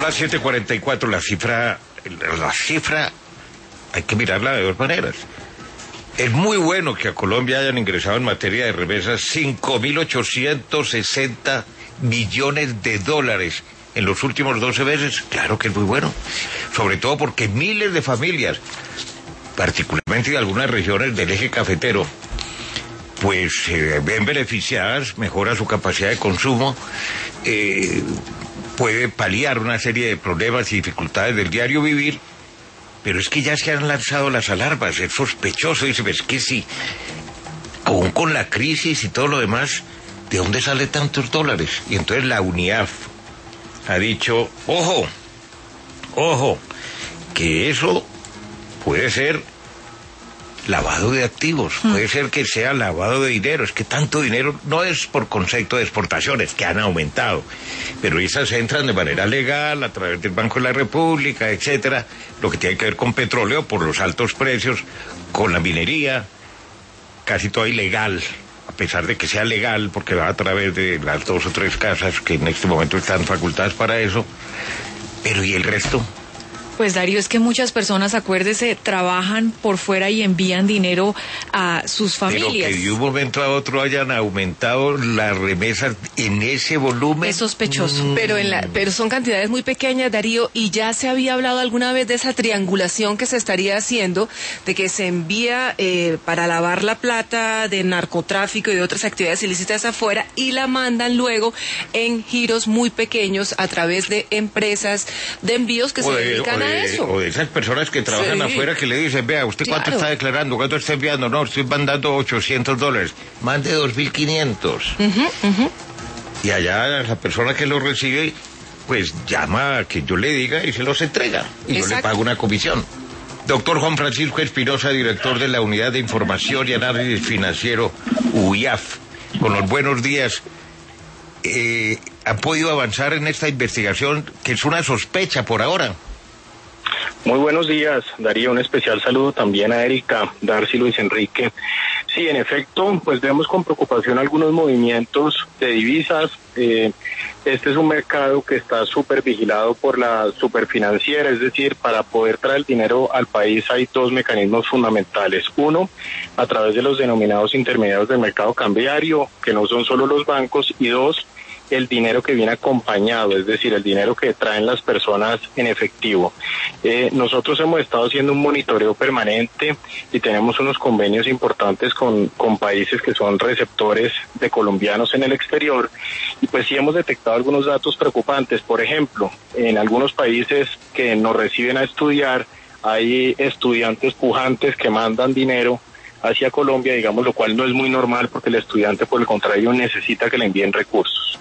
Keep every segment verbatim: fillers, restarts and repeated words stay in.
Las siete cuarenta y cuatro, la cifra, la cifra hay que mirarla de dos maneras. Es muy bueno que a Colombia hayan ingresado en materia de remesas cinco mil ochocientos sesenta millones de dólares en los últimos doce meses. Claro que es muy bueno, sobre todo porque miles de familias, particularmente de algunas regiones del eje cafetero, pues se eh, ven beneficiadas, mejora su capacidad de consumo, eh, puede paliar una serie de problemas y dificultades del diario vivir, pero es que ya se han lanzado las alarmas, es sospechoso, dice, es que sí, aún con la crisis y todo lo demás, ¿de dónde salen tantos dólares? Y entonces la UNIAF ha dicho, ojo, ojo, que eso puede ser lavado de activos, mm. puede ser que sea lavado de dinero, es que tanto dinero no es por concepto de exportaciones, que han aumentado, pero esas entran de manera legal, a través del Banco de la República, etcétera, lo que tiene que ver con petróleo, por los altos precios, con la minería, casi todo ilegal, a pesar de que sea legal, porque va a través de las dos o tres casas que en este momento están facultadas para eso, pero ¿y el resto? Pues Darío, es que muchas personas, acuérdese, trabajan por fuera y envían dinero a sus familias. Pero que de un momento a otro hayan aumentado las remesas en ese volumen. Es sospechoso. Mm. Pero, en la, pero son cantidades muy pequeñas, Darío, y ya se había hablado alguna vez de esa triangulación que se estaría haciendo, de que se envía eh, para lavar la plata de narcotráfico y de otras actividades ilícitas afuera y la mandan luego en giros muy pequeños a través de empresas de envíos que o se de, dedican o de, a eso. O de esas personas que trabajan sí. afuera que le dicen, vea, ¿usted cuánto claro. está declarando? ¿Cuánto está enviando? No, estoy mandando ochocientos dólares. Mande dos mil quinientos. Uh-huh, uh-huh. Y allá la persona que lo recibe, pues llama a que yo le diga y se los entrega. Y Exacto. yo le pago una comisión. Doctor Juan Francisco Espinosa, director de la Unidad de Información y Análisis Financiero, U I A F. Con los buenos días. Eh, ¿Han podido avanzar en esta investigación, que es una sospecha por ahora? Muy buenos días, Darío. Un especial saludo también a Erika, Darcy, Luis Enrique. Sí, en efecto, pues vemos con preocupación algunos movimientos de divisas. Eh, este es un mercado que está súper vigilado por la superfinanciera, es decir, para poder traer el dinero al país hay dos mecanismos fundamentales. Uno, a través de los denominados intermediarios del mercado cambiario, que no son solo los bancos, y dos, el dinero que viene acompañado, es decir, el dinero que traen las personas en efectivo. Eh, nosotros hemos estado haciendo un monitoreo permanente y tenemos unos convenios importantes con, con países que son receptores de colombianos en el exterior, y pues sí hemos detectado algunos datos preocupantes. Por ejemplo, en algunos países que nos reciben a estudiar, hay estudiantes pujantes que mandan dinero hacia Colombia, digamos, lo cual no es muy normal porque el estudiante, por el contrario, necesita que le envíen recursos.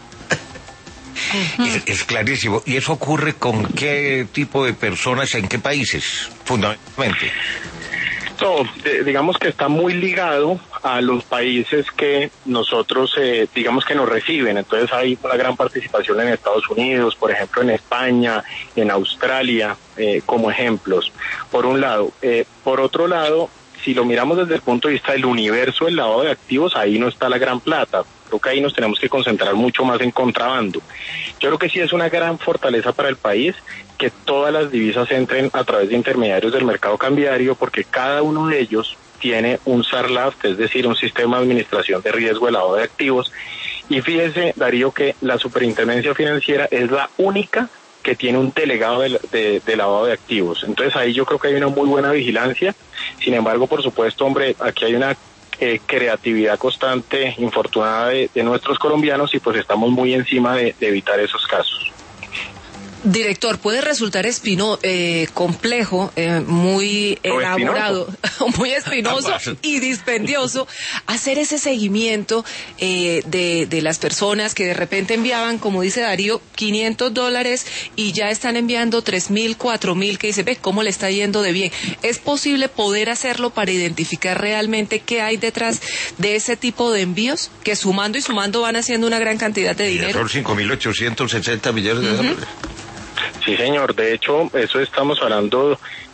Es, es clarísimo. ¿Y eso ocurre con qué tipo de personas, en qué países, fundamentalmente? No, de, digamos que está muy ligado a los países que nosotros, eh, digamos que nos reciben. Entonces hay una gran participación en Estados Unidos, por ejemplo en España, en Australia, eh, como ejemplos, por un lado. Eh, por otro lado, si lo miramos desde el punto de vista del universo del lavado de activos, ahí no está la gran plata. Creo que ahí nos tenemos que concentrar mucho más en contrabando. Yo creo que sí es una gran fortaleza para el país que todas las divisas entren a través de intermediarios del mercado cambiario, porque cada uno de ellos tiene un SARLAF, es decir, un sistema de administración de riesgo de lavado de activos. Y fíjese, Darío, que la Superintendencia Financiera es la única que tiene un delegado de, de, de lavado de activos. Entonces ahí yo creo que hay una muy buena vigilancia. Sin embargo, por supuesto, hombre, aquí hay una eh, creatividad constante, infortunada de, de nuestros colombianos, y pues estamos muy encima de, de evitar esos casos. Director, puede resultar espino, eh, complejo, eh, muy elaborado, espinoso. muy espinoso y dispendioso hacer ese seguimiento eh, de, de las personas que de repente enviaban, como dice Darío, quinientos dólares y ya están enviando tres mil, cuatro mil, que dice, ve cómo le está yendo de bien. ¿Es posible poder hacerlo para identificar realmente qué hay detrás de ese tipo de envíos? Que sumando y sumando van haciendo una gran cantidad de dinero. Son cinco mil ochocientos sesenta millones de dólares. Sí, señor. De hecho, eso estamos hablando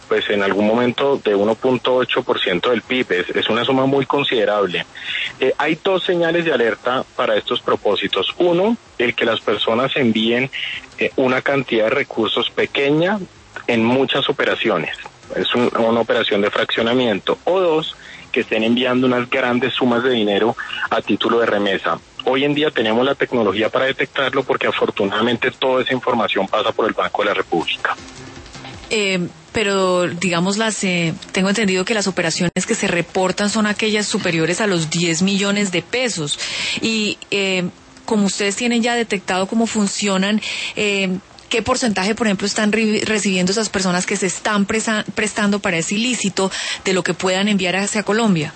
pues en algún momento de uno punto ocho por ciento del P I B, es, es una suma muy considerable. Eh, hay dos señales de alerta para estos propósitos. Uno, el que las personas envíen eh, una cantidad de recursos pequeña en muchas operaciones, es un, una operación de fraccionamiento. O dos, que estén enviando unas grandes sumas de dinero a título de remesa. Hoy en día tenemos la tecnología para detectarlo porque afortunadamente toda esa información pasa por el Banco de la República. Eh, pero digamos las eh, tengo entendido que las operaciones que se reportan son aquellas superiores a los diez millones de pesos y eh, como ustedes tienen ya detectado cómo funcionan, eh, ¿qué porcentaje, por ejemplo, están re- recibiendo esas personas que se están presa- prestando para ese ilícito de lo que puedan enviar hacia Colombia?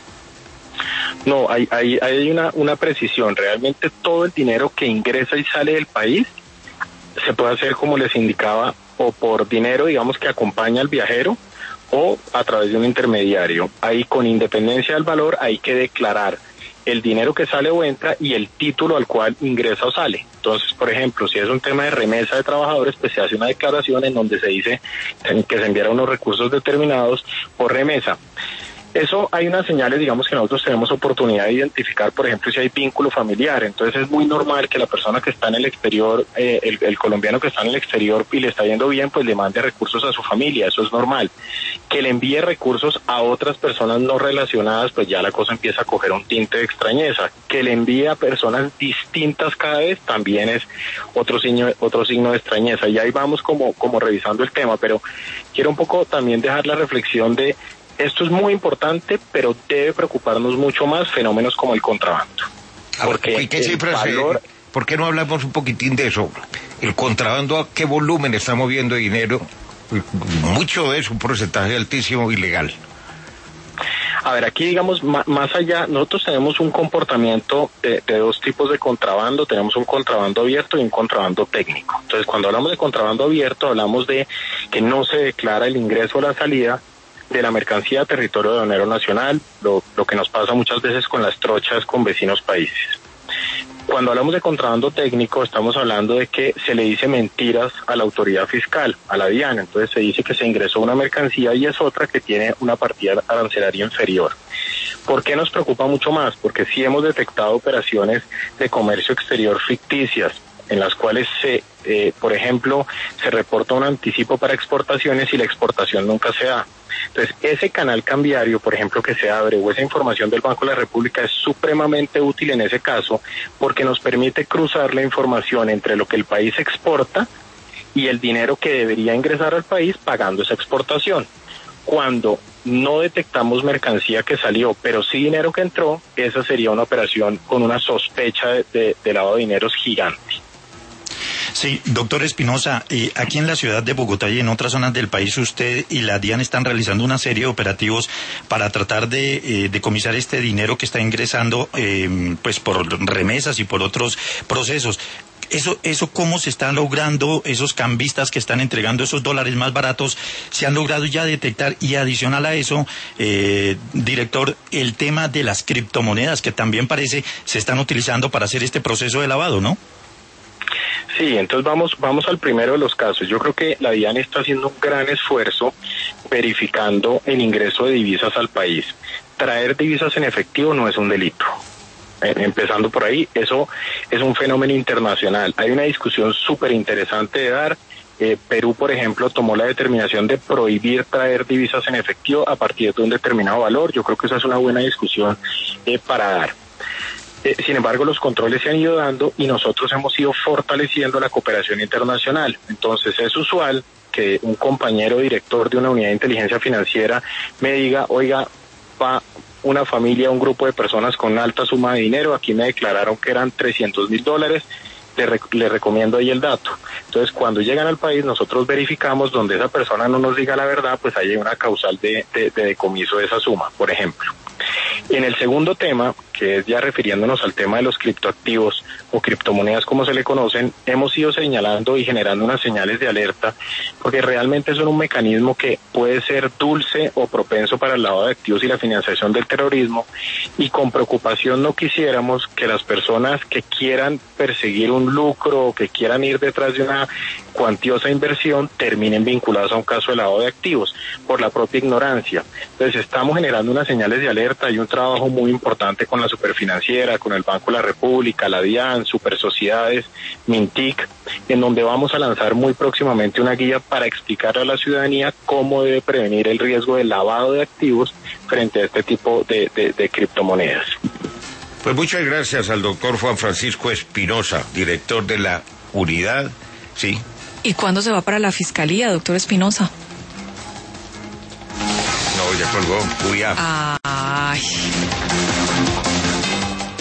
No, hay, hay, hay una, una precisión. Realmente todo el dinero que ingresa y sale del país se puede hacer, como les indicaba, o por dinero, digamos, que acompaña al viajero, o a través de un intermediario. Ahí, con independencia del valor, hay que declarar el dinero que sale o entra y el título al cual ingresa o sale. Entonces, por ejemplo, si es un tema de remesa de trabajadores, pues se hace una declaración en donde se dice que se enviaron unos recursos determinados por remesa. Eso hay unas señales, digamos, que nosotros tenemos oportunidad de identificar, por ejemplo, si hay vínculo familiar. Entonces es muy normal que la persona que está en el exterior, eh, el, el colombiano que está en el exterior y le está yendo bien, pues le mande recursos a su familia, eso es normal. Que le envíe recursos a otras personas no relacionadas, pues ya la cosa empieza a coger un tinte de extrañeza. Que le envíe a personas distintas cada vez, también es otro signo, otro signo de extrañeza. Y ahí vamos como, como revisando el tema, pero quiero un poco también dejar la reflexión de esto es muy importante, pero debe preocuparnos mucho más fenómenos como el contrabando. Porque ¿qué cifras, valor... ¿Por qué no hablamos un poquitín de eso? El contrabando, ¿a qué volumen está moviendo dinero? Mucho es un porcentaje altísimo ilegal. A ver, aquí digamos, más allá, nosotros tenemos un comportamiento de, de dos tipos de contrabando. Tenemos un contrabando abierto y un contrabando técnico. Entonces, cuando hablamos de contrabando abierto, hablamos de que no se declara el ingreso o la salida de la mercancía a territorio aduanero nacional, lo, lo que nos pasa muchas veces con las trochas con vecinos países. Cuando hablamos de contrabando técnico, estamos hablando de que se le dice mentiras a la autoridad fiscal, a la DIAN. Entonces se dice que se ingresó una mercancía y es otra que tiene una partida arancelaria inferior. ¿Por qué nos preocupa mucho más? Porque sí hemos detectado operaciones de comercio exterior ficticias, en las cuales se, eh, por ejemplo, se reporta un anticipo para exportaciones y la exportación nunca se da. Entonces, ese canal cambiario, por ejemplo, que se abre, o esa información del Banco de la República es supremamente útil en ese caso, porque nos permite cruzar la información entre lo que el país exporta y el dinero que debería ingresar al país pagando esa exportación. Cuando no detectamos mercancía que salió, pero sí dinero que entró, esa sería una operación con una sospecha de, de, de lavado de dineros gigante. Sí, doctor Espinosa, eh, aquí en la ciudad de Bogotá y en otras zonas del país, usted y la DIAN están realizando una serie de operativos para tratar de eh, decomisar este dinero que está ingresando eh, pues por remesas y por otros procesos. Eso, eso cómo se están logrando, esos cambistas que están entregando esos dólares más baratos, se han logrado ya detectar. Y adicional a eso, eh, director, el tema de las criptomonedas que también parece se están utilizando para hacer este proceso de lavado, ¿no? Sí, entonces vamos vamos al primero de los casos. Yo creo que la DIAN está haciendo un gran esfuerzo verificando el ingreso de divisas al país. Traer divisas en efectivo no es un delito. Eh, empezando por ahí, eso es un fenómeno internacional. Hay una discusión súper interesante de dar. Eh, Perú, por ejemplo, tomó la determinación de prohibir traer divisas en efectivo a partir de un determinado valor. Yo creo que esa es una buena discusión eh, para dar. Eh, sin embargo, los controles se han ido dando y nosotros hemos ido fortaleciendo la cooperación internacional. Entonces, es usual que un compañero director de una unidad de inteligencia financiera me diga, oiga, va una familia, un grupo de personas con una alta suma de dinero, aquí me declararon que eran trescientos mil dólares, le, rec- le recomiendo ahí el dato. Entonces, cuando llegan al país, nosotros verificamos donde esa persona no nos diga la verdad, pues hay una causal de, de, de decomiso de esa suma, por ejemplo. En el segundo tema, que es ya refiriéndonos al tema de los criptoactivos o criptomonedas como se le conocen, hemos ido señalando y generando unas señales de alerta porque realmente son un mecanismo que puede ser dulce o propenso para el lavado de activos y la financiación del terrorismo, y con preocupación no quisiéramos que las personas que quieran perseguir un lucro o que quieran ir detrás de una cuantiosa inversión terminen vinculados a un caso de lavado de activos por la propia ignorancia. Entonces estamos generando unas señales de alerta. Hay un trabajo muy importante con la Superfinanciera, con el Banco de la República, la DIAN, Super Sociedades, Mintic, en donde vamos a lanzar muy próximamente una guía para explicarle a la ciudadanía cómo debe prevenir el riesgo de lavado de activos frente a este tipo de, de, de criptomonedas. Pues muchas gracias al doctor Juan Francisco Espinosa, director de la unidad, sí. ¿Y cuándo se va para la fiscalía, doctor Espinosa? No, ya colgó, uy, ya. Ay.